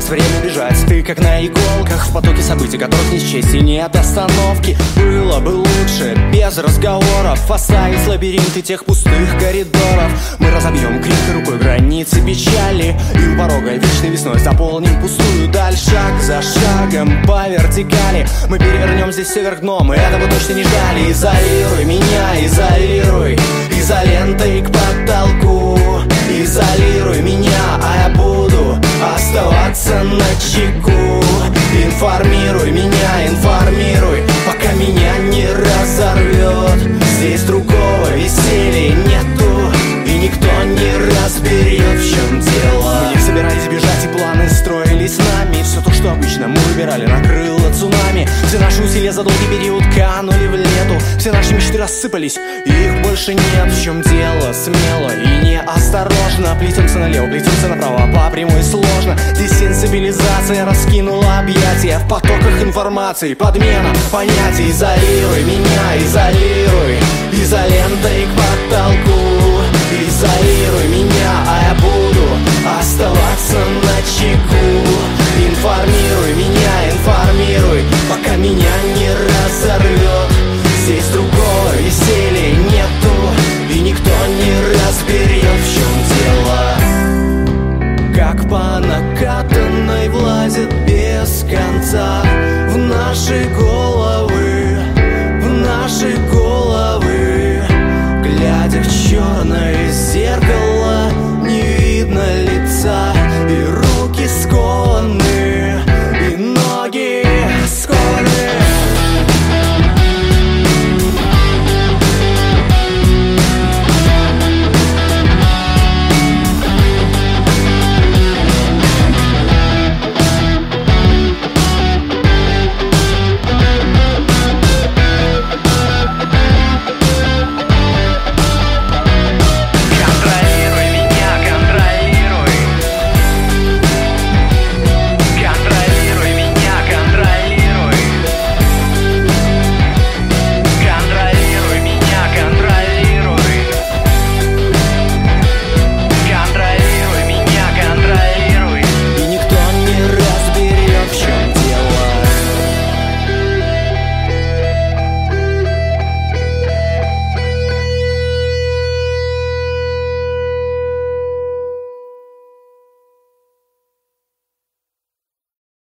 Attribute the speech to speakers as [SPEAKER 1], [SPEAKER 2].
[SPEAKER 1] нас время бежать. Ты как на иголках в потоке событий, которых не счесть и нет остановки. Было бы лучше без разговоров оставить лабиринты тех пустых коридоров. Мы разобьем крепкой рукой границы печали и у порога вечной весной заполним пустую даль. Шаг за шагом по вертикали мы перевернем здесь все вверх дном, и этого точно не ждали. Изолируй меня, изолируй изолентой к потолку. Изолируй меня, а я буду оставаться на чеку. Информируй меня, информируй, пока меня не разорвет. Здесь другого веселья нету, и никто не разберет, в чем дело. Мы не собирались бежать, и планы строились с нами. Все то, что обычно мы выбирали, накрыло цунами. Все наши усилия за долгий период канули в лету. Все наши мечты рассыпались, и их больше нет. В чем дело? Смело и неосторожно плетемся налево, плетемся направо, по прямой сложно. Десенсибилизация раскинула объятия в потоках информации, подмена понятий. Изолируй меня, изолируй изолентой к потолку. Изолируй меня, а я буду оставаться на чеку. Информируй меня, информируй, пока меня не разорвет. Здесь другого веселья нету, и никто не разберет, в чем дело. Как по накатанной влазит без конца в наши годы